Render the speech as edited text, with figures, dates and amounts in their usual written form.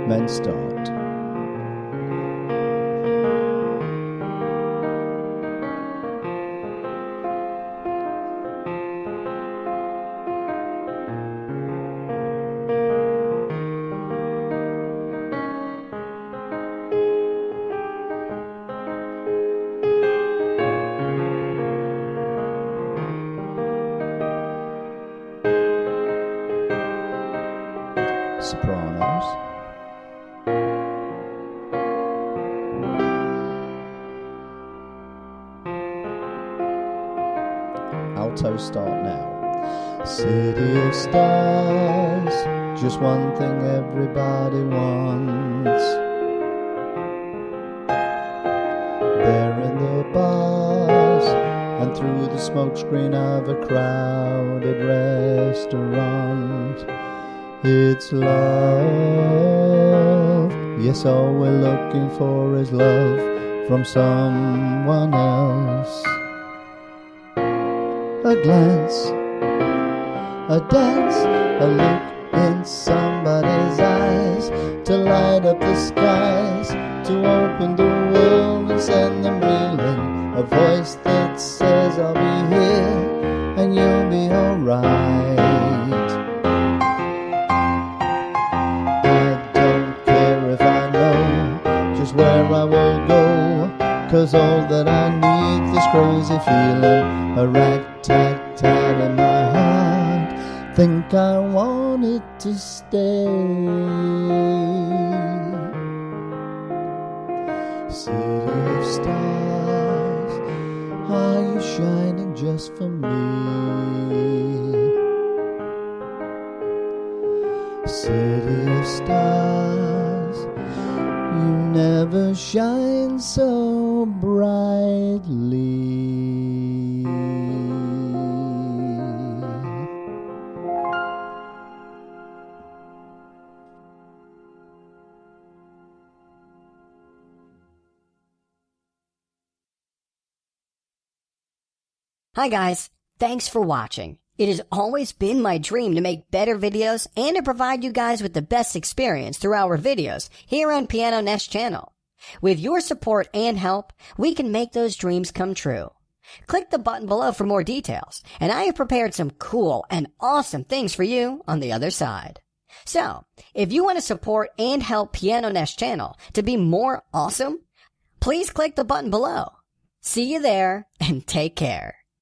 Men start. Sopranos. Alto start now. City of stars, just one thing everybody wants. There in the bars and through the smokescreen of a crowded restaurant. It's love. Yes, all we're looking for is love from someone else. A glance, a dance, a look in somebody's eyes, to light up the skies, to open the world and send them reeling. A voice that says I'll be here and you'll be alright. Where I will go, 'cause all that I need, this crazy feeling, a rat-tat-tat in my heart, think I want it to stay. City of stars, are you shining just for me? City of stars, you never shine so brightly. Hi guys, thanks for watching. It has always been my dream to make better videos and to provide you guys with the best experience through our videos here on Piano Nest channel. With your support and help, we can make those dreams come true. Click the button below for more details, and I have prepared some cool and awesome things for you on the other side. So, if you want to support and help Piano Nest channel to be more awesome, please click the button below. See you there, and take care.